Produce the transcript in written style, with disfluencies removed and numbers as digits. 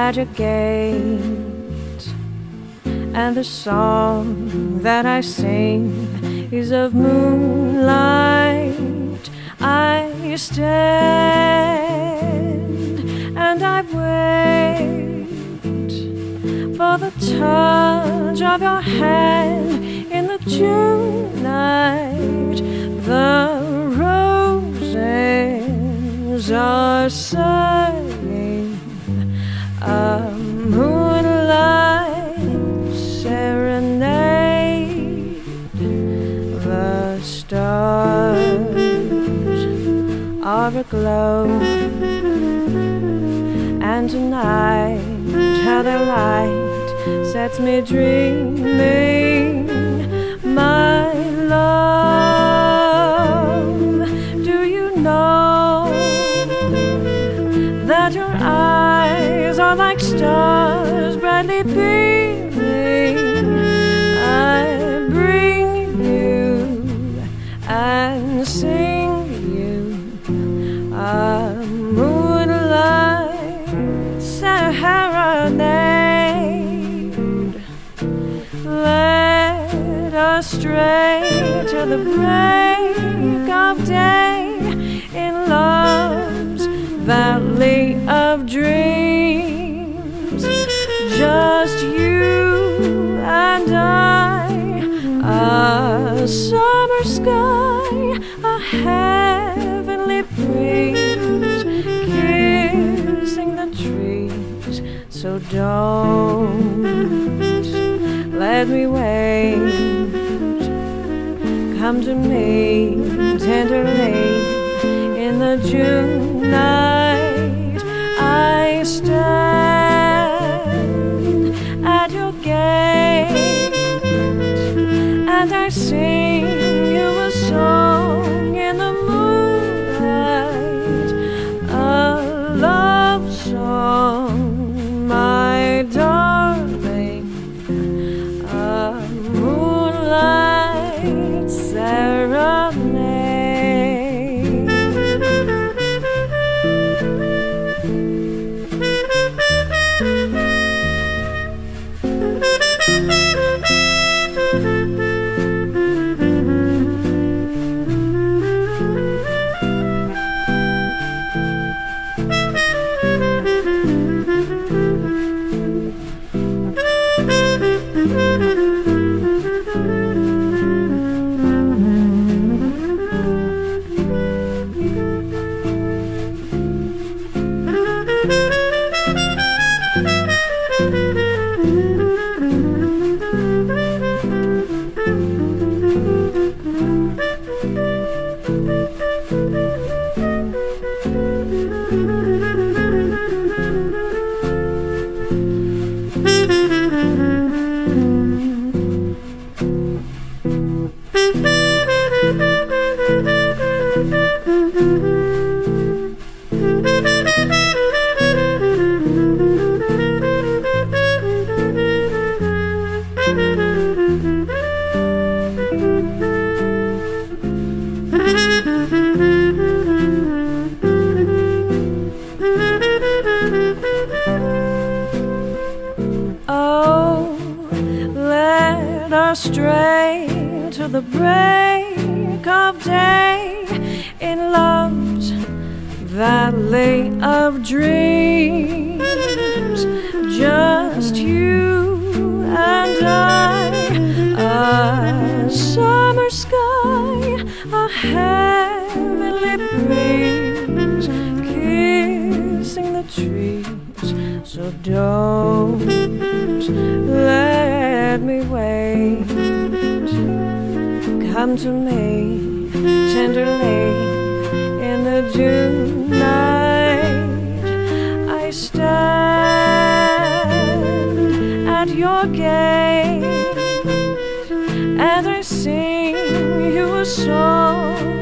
at your gate, and the song that I sing is of moonlight. I stand and I wait for the touch of your hand in the June night. The roses are sighing a moonlight serenade. The stars are aglow, and tonight how their light sets me dreaming. My love, do you know that your eyes are like stars brightly beaming? I bring you and sing you a moonlight serenade. Let us stray to the break of day in love's valley of dreams. Just you and I, a summer sky, a heavenly breeze, kissing the trees. So don't let me wait. Come to me tenderly in the June night. I stand at your gate, and I sing you a song in the moonlight, a love song, my darling, a moonlight serenade. Oh, let us stray to the break of day in love's valley of dreams. Just you and I, a summer sky, a heavenly breeze, kissing the trees. So don't let me wait. Come to me tenderly in the June night. I stand at your gate, and I sing you a song